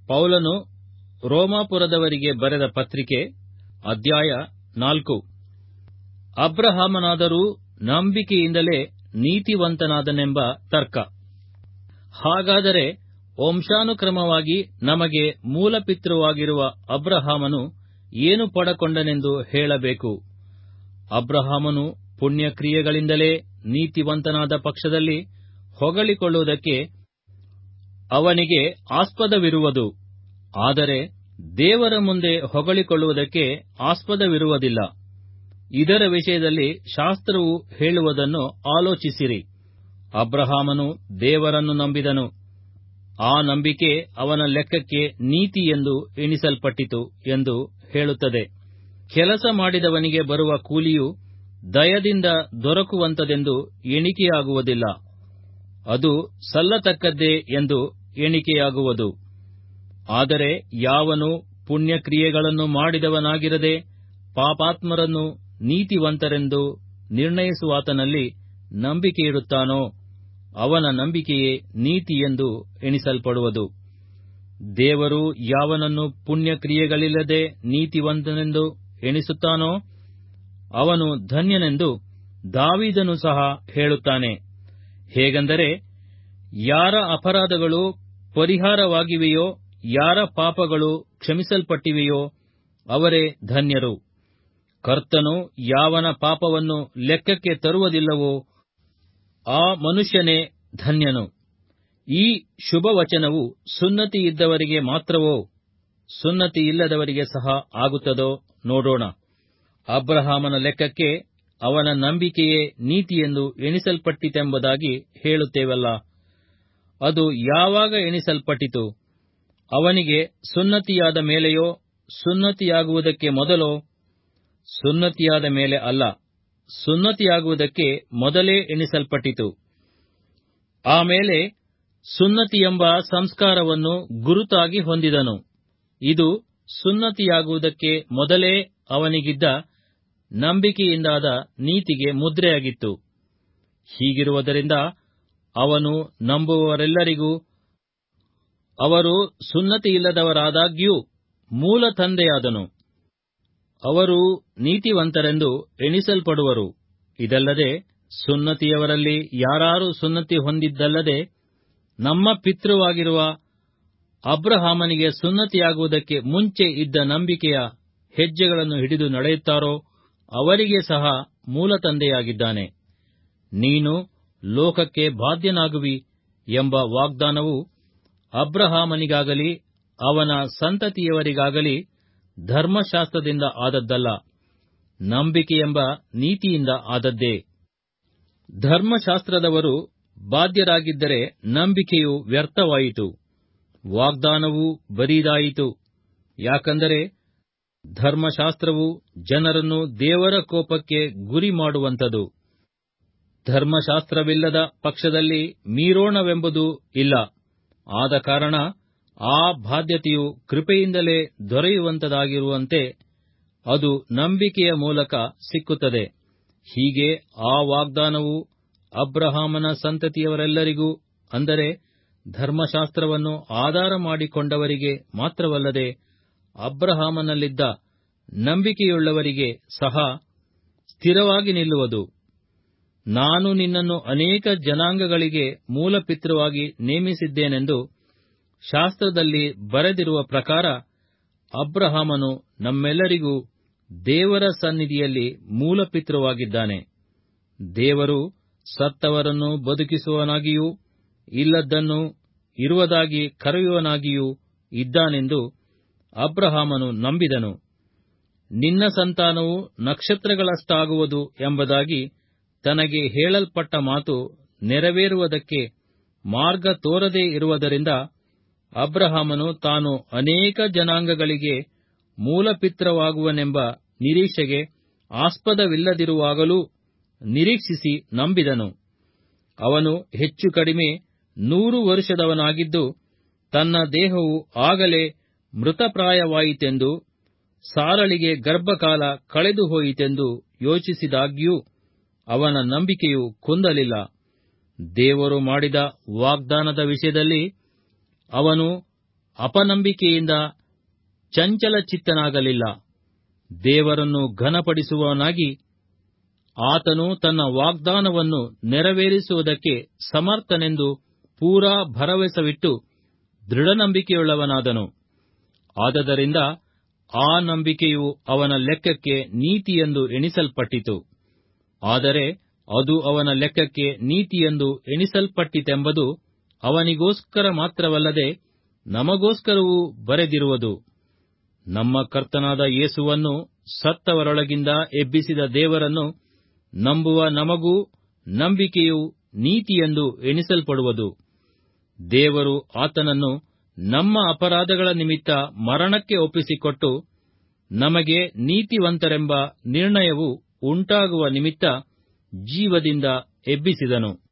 ಪೌಲನು ರೋಮಾಪುರದವರಿಗೆ ಬರೆದ ಪತ್ರಿಕೆ ಅಧ್ಯಾಯ 4. ಅಬ್ರಹಾಮನಾದರೂ ನಂಬಿಕೆಯಿಂದಲೇ ನೀತಿವಂತನಾದನೆಂಬ ತರ್ಕ. ಹಾಗಾದರೆ ವಂಶಾನುಕ್ರಮವಾಗಿ ನಮಗೆ ಮೂಲಪಿತೃವಾಗಿರುವ ಅಬ್ರಹಾಮನು ಏನು ಪಡಕೊಂಡನೆಂದು ಹೇಳಬೇಕು? ಅಬ್ರಹಾಮನು ಪುಣ್ಯಕ್ರಿಯೆಗಳಿಂದಲೇ ನೀತಿವಂತನಾದ ಪಕ್ಷದಲ್ಲಿ ಹೊಗಳಿಕೊಳ್ಳುವುದಕ್ಕೆ ಅವನಿಗೆ ಆಸ್ಪದವಿರುವುದು, ಆದರೆ ದೇವರ ಮುಂದೆ ಹೊಗಳಿಕೊಳ್ಳುವುದಕ್ಕೆ ಆಸ್ಪದವಿರುವುದಿಲ್ಲ. ಇದರ ವಿಷಯದಲ್ಲಿ ಶಾಸ್ತ್ರವು ಹೇಳುವುದನ್ನು ಆಲೋಚಿಸಿರಿ. ಅಬ್ರಹಾಮನು ದೇವರನ್ನು ನಂಬಿದನು, ಆ ನಂಬಿಕೆ ಅವನ ಲೆಕ್ಕಕ್ಕೆ ನೀತಿ ಎಂದು ಎಣಿಸಲ್ಪಟ್ಟಿತು ಎಂದು ಹೇಳುತ್ತದೆ. ಕೆಲಸ ಮಾಡಿದವನಿಗೆ ಬರುವ ಕೂಲಿಯು ದಯದಿಂದ ದೊರಕುವಂತದೆಂದು ಎಣಿಕೆಯಾಗುವುದಿಲ್ಲ, ಅದು ಸಲ್ಲತಕ್ಕದ್ದೇ ಎಂದು ಎಣಿಕೆಯಾಗುವುದು. ಆದರೆ ಯಾವನು ಪುಣ್ಯಕ್ರಿಯೆಗಳನ್ನು ಮಾಡಿದವನಾಗಿರದೆ ಪಾಪಾತ್ಮರನ್ನು ನೀತಿವಂತರೆಂದು ನಿರ್ಣಯಿಸುವಾತನಲ್ಲಿ ನಂಬಿಕೆಯಿಡುತ್ತಾನೋ, ಅವನ ನಂಬಿಕೆಯೇ ನೀತಿ ಎಂದು ಎಣಿಸಲ್ಪಡುವುದು. ದೇವರು ಯಾವನನ್ನು ಪುಣ್ಯಕ್ರಿಯೆಗಳಿಲ್ಲದೆ ನೀತಿವಂತನೆಂದು ಎಣಿಸುತ್ತಾನೋ ಅವನು ಧನ್ಯನೆಂದು ದಾವೀದನು ಸಹ ಹೇಳುತ್ತಾನೆ. ಹೇಗೆಂದರೆ, ಯಾರ ಅಪರಾಧಗಳು ಪರಿಹಾರವಾಗಿವೆಯೋ, ಯಾರ ಪಾಪಗಳು ಕ್ಷಮಿಸಲ್ಪಟ್ಟಿವೆಯೋ ಅವರೇ ಧನ್ಯರು. ಕರ್ತನು ಯಾವನ ಪಾಪವನ್ನು ಲೆಕ್ಕಕ್ಕೆ ತರುವುದಿಲ್ಲವೋ ಆ ಮನುಷ್ಯನೇ ಧನ್ಯನು. ಈ ಶುಭವಚನವು ಸುನ್ನತಿಯಿದ್ದವರಿಗೆ ಮಾತ್ರವೋ, ಸುನ್ನತಿಯಿಲ್ಲದವರಿಗೆ ಸಹ ಆಗುತ್ತದೋ ನೋಡೋಣ. ಅಬ್ರಹಾಮನ ಲೆಕ್ಕಕ್ಕೆ ಅವನ ನಂಬಿಕೆಯೇ ನೀತಿಯೆಂದು ಎಣಿಸಲ್ಪಟ್ಟಿತೆಂಬುದಾಗಿ ಹೇಳುತ್ತೇವಲ್ಲ. ಅದು ಯಾವಾಗ ಎಣಿಸಲ್ಪಟ್ಟಿತು? ಅವನಿಗೆ ಸುನ್ನತಿಯಾದ ಮೇಲೆಯೋ, ಸುನ್ನತಿಯಾಗುವುದಕ್ಕೆ ಮೊದಲೋ? ಸುನ್ನತಿಯಾದ ಮೇಲೆ ಅಲ್ಲ, ಸುನ್ನತಿಯಾಗುವುದಕ್ಕೆ ಮೊದಲೇ ಎಣಿಸಲ್ಪಟ್ಟಿತು. ಆಮೇಲೆ ಸುನ್ನತಿಯೆಂಬ ಸಂಸ್ಕಾರವನ್ನು ಗುರುತಾಗಿ ಹೊಂದಿದನು. ಇದು ಸುನ್ನತಿಯಾಗುವುದಕ್ಕೆ ಮೊದಲೇ ಅವನಿಗಿದ್ದ ನಂಬಿಕೆಯಿಂದಾದ ನೀತಿಗೆ ಮುದ್ರೆಯಾಗಿತ್ತು. ಹೀಗಿರುವುದರಿಂದ ಅವನು ನಂಬುವವರೆಲ್ಲರಿಗೂ, ಅವರು ಸುನ್ನತಿಯಿಲ್ಲದವರಾದಾಗ್ಯೂ ಮೂಲ ತಂದೆಯಾದನು. ಅವರು ನೀತಿವಂತರೆಂದು ಎಣಿಸಲ್ಪಡುವರು. ಇದಲ್ಲದೆ ಸುನ್ನತಿಯವರಲ್ಲಿ ಯಾರಾರು ಸುನ್ನತಿ ಹೊಂದಿದ್ದಲ್ಲದೆ ನಮ್ಮ ಪಿತೃವಾಗಿರುವ ಅಬ್ರಹಾಮನಿಗೆ ಸುನ್ನತಿಯಾಗುವುದಕ್ಕೆ ಮುಂಚೆ ಇದ್ದ ನಂಬಿಕೆಯ ಹೆಜ್ಜೆಗಳನ್ನು ಹಿಡಿದು ನಡೆಯುತ್ತಾರೋ ಅವರಿಗೆ ಸಹ ಮೂಲ ತಂದೆಯಾಗಿದ್ದಾನೆ. ನೀನು ಲೋಕಕ್ಕೆ ಬಾಧ್ಯನಾಗುವಿ ಎಂಬ ವಾಗ್ದಾನವು ಅಬ್ರಹಾಮನಿಗಾಗಲಿ ಅವನ ಸಂತತಿಯವರಿಗಾಗಲಿ ಧರ್ಮಶಾಸ್ತ್ರದಿಂದ ಆದದ್ದಲ್ಲ, ನಂಬಿಕೆಯೆಂಬ ನೀತಿಯಿಂದ ಆದದ್ದೇ. ಧರ್ಮಶಾಸ್ತ್ರದವರು ಬಾಧ್ಯರಾಗಿದ್ದರೆ ನಂಬಿಕೆಯು ವ್ಯರ್ಥವಾಯಿತು, ವಾಗ್ದಾನವೂ ಬರಿದಾಯಿತು. ಯಾಕಂದರೆ ಧರ್ಮಶಾಸ್ತ್ರವು ಜನರನ್ನು ದೇವರ ಕೋಪಕ್ಕೆ ಗುರಿ ಮಾಡುವಂಥದು. ಧರ್ಮಶಾಸ್ತ್ರವಿಲ್ಲದ ಪಕ್ಷದಲ್ಲಿ ಮೀರೋಣವೆಂಬುದು ಇಲ್ಲ. ಆದ ಕಾರಣ ಆ ಬಾಧ್ಯತೆಯು ಕೃಪೆಯಿಂದಲೇ ದೊರೆಯುವಂತದಾಗಿರುವಂತೆ ಅದು ನಂಬಿಕೆಯ ಮೂಲಕ ಸಿಕ್ಕುತ್ತದೆ. ಹೀಗೆ ಆ ವಾಗ್ದಾನವು ಅಬ್ರಹಾಮನ ಸಂತತಿಯವರೆಲ್ಲರಿಗೂ, ಅಂದರೆ ಧರ್ಮಶಾಸ್ತ್ರವನ್ನು ಆಧಾರ ಮಾಡಿಕೊಂಡವರಿಗೆ ಮಾತ್ರವಲ್ಲದೆ ಅಬ್ರಹಾಮನಲ್ಲಿದ್ದ ನಂಬಿಕೆಯುಳ್ಳವರಿಗೆ ಸಹ ಸ್ಥಿರವಾಗಿ ನಿಲ್ಲುವುದು. ನಾನು ನಿನ್ನನ್ನು ಅನೇಕ ಜನಾಂಗಗಳಿಗೆ ಮೂಲಪಿತೃವಾಗಿ ನೇಮಿಸಿದ್ದೇನೆಂದು ಶಾಸ್ತ್ರದಲ್ಲಿ ಬರೆದಿರುವ ಪ್ರಕಾರ ಅಬ್ರಹಾಮನು ನಮ್ಮೆಲ್ಲರಿಗೂ ದೇವರ ಸನ್ನಿಧಿಯಲ್ಲಿ ಮೂಲಪಿತೃವಾಗಿದ್ದಾನೆ. ದೇವರು ಸತ್ತವರನ್ನು ಬದುಕಿಸುವವನಾಗಿಯೂ ಇಲ್ಲದ್ದನ್ನು ಇರುವುದಾಗಿ ಕರೆಯುವವನಾಗಿಯೂ ಇದ್ದಾನೆಂದು ಅಬ್ರಹಾಮನು ನಂಬಿದನು. ನಿನ್ನ ಸಂತಾನವು ನಕ್ಷತ್ರಗಳಷ್ಟಾಗುವುದು ಎಂಬುದಾಗಿ ತನಗೆ ಹೇಳಲ್ಪಟ್ಟ ಮಾತು ನೆರವೇರುವುದಕ್ಕೆ ಮಾರ್ಗ ತೋರದೇ ಇರುವುದರಿಂದ ಅಬ್ರಹಾಮನು ತಾನು ಅನೇಕ ಜನಾಂಗಗಳಿಗೆ ಮೂಲಪಿತೃವಾಗುವನೆಂಬ ನಿರೀಕ್ಷೆಗೆ ಆಸ್ಪದವಿಲ್ಲದಿರುವಾಗಲೂ ನಿರೀಕ್ಷಿಸಿ ನಂಬಿದನು. ಅವನು ಹೆಚ್ಚು ಕಡಿಮೆ 100 ವರ್ಷದವನಾಗಿದ್ದು ತನ್ನ ದೇಹವು ಆಗಲೇ ಮೃತಪ್ರಾಯವಾಯಿತೆಂದು, ಸಾರಳಿಗೆ ಗರ್ಭಕಾಲ ಕಳೆದು ಹೋಯಿತೆಂದು ಯೋಚಿಸಿದಾಗ್ಯೂ ಅವನ ನಂಬಿಕೆಯು ಕುಂದಲಿಲ್ಲ. ದೇವರು ಮಾಡಿದ ವಾಗ್ದಾನದ ವಿಷಯದಲ್ಲಿ ಅವನು ಅಪನಂಬಿಕೆಯಿಂದ ಚಂಚಲಚಿತ್ತನಾಗಲಿಲ್ಲ. ದೇವರನ್ನು ಘನಪಡಿಸುವವನಾಗಿ ಆತನು ತನ್ನ ವಾಗ್ದಾನವನ್ನು ನೆರವೇರಿಸುವುದಕ್ಕೆ ಸಮರ್ಥನೆಂದು ಪೂರಾ ಭರವಸವಿಟ್ಟು ದೃಢನಂಬಿಕೆಯುಳ್ಳವನಾದನು. ಆದದರಿಂದ ಆ ನಂಬಿಕೆಯು ಅವನ ಲೆಕ್ಕಕ್ಕೆ ನೀತಿಯೆಂದು ಎಣಿಸಲ್ಪಟ್ಟಿತು. ಆದರೆ ಅದು ಅವನ ಲೆಕ್ಕಕ್ಕೆ ನೀತಿಯೆಂದು ಎಣಿಸಲ್ಪಟ್ಟಿತೆಂಬುದು ಅವನಿಗೋಸ್ಕರ ಮಾತ್ರವಲ್ಲದೆ ನಮಗೋಸ್ಕರವೂ ಬರೆದಿರುವುದು. ನಮ್ಮ ಕರ್ತನಾದ ಯೇಸುವನ್ನು ಸತ್ತವರೊಳಗಿಂದ ಎಬ್ಬಿಸಿದ ದೇವರನ್ನು ನಂಬುವ ನಮಗೂ ನಂಬಿಕೆಯು ನೀತಿಯೆಂದು ಎಣಿಸಲ್ಪಡುವುದು. ದೇವರು ಆತನನ್ನು ನಮ್ಮ ಅಪರಾಧಗಳ ನಿಮಿತ್ತ ಮರಣಕ್ಕೆ ಒಪ್ಪಿಸಿಕೊಟ್ಟು ನಮಗೆ ನೀತಿವಂತರೆಂಬ ನಿರ್ಣಯವು ಉಂಟಾಗುವ ನಿಮಿತ್ತ ಜೀವದಿಂದ ಎಬ್ಬಿಸಿದನು.